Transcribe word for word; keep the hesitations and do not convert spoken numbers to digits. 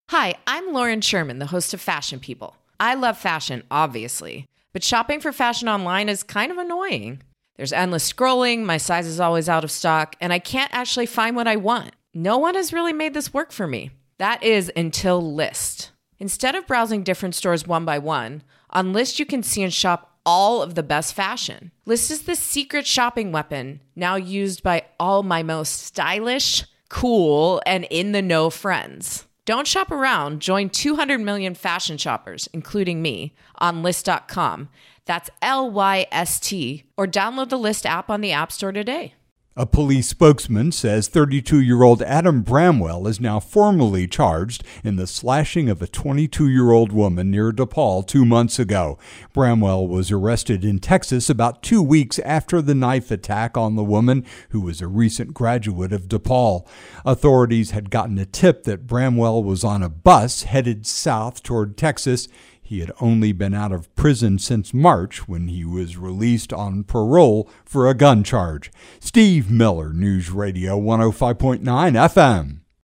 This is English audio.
Hi, I'm Lauren Sherman, the host of Fashion People. I love fashion, obviously, but shopping for fashion online is kind of annoying. There's endless scrolling, my size is always out of stock, and I can't actually find what I want. No one has really made this work for me. That is until Lyst. Instead of browsing different stores one by one, on Lyst you can see and shop all of the best fashion. Lyst is the secret shopping weapon now used by all my most stylish, cool, and in-the-know friends. Don't shop around. Join two hundred million fashion shoppers, including me, on Lyst dot com. That's L Y S T, or download the Lyst app on the App Store today. A police spokesman says thirty-two-year-old Adam Bramwell is now formally charged in the slashing of a twenty-two-year-old woman near DePaul two months ago. Bramwell was arrested in Texas about two weeks after the knife attack on the woman, who was a recent graduate of DePaul. Authorities had gotten a tip that Bramwell was on a bus headed south toward Texas. He had only been out of prison since March when he was released on parole for a gun charge. Steve Miller, News Radio one oh five point nine F M.